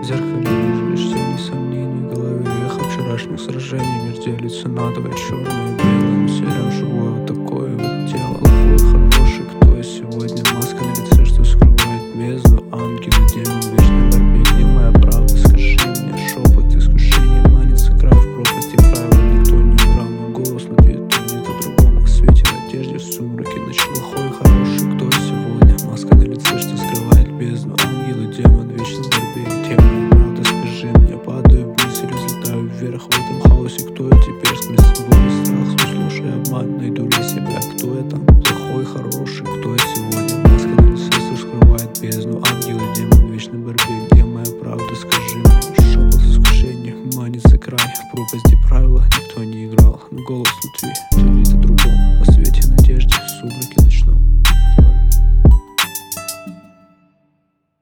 зеркале вижу лишь тени сомнений, в голове эхо вчерашних сражений. Мир делится надвое, черное и белое, серым живое вот такое вот тело. Плохой, хороший, кто я сегодня? Маска на лице, что скрывает бездну. Ангел и демон в вечной борьбе. Где моя правда? Скажи мне. Шепот искушения манится край в пропасти правил. Никто не играл, мой голос на ответ твердит о другом. О свете, надежде в сумраке ночи. Плохой, хороший, кто я сегодня? Маска на лице, что скрывает бездну. Ангел и демон в вечной борьбе. Где моя правда? Скажи мне. Падаю вниз и разлетаю вверх в этом хаосе. Кто я теперь? Сквозь боль и страх, слушай обман, найду ли себя? Кто я там? Плохой, хороший, кто я сегодня? Маска на лице, что скрывает бездну. Ангел и демон в вечной борьбе. Где моя правда? Скажи мне. Шепот искушения манится край в пропасти правила. Никто не играл, но голос внутри твердит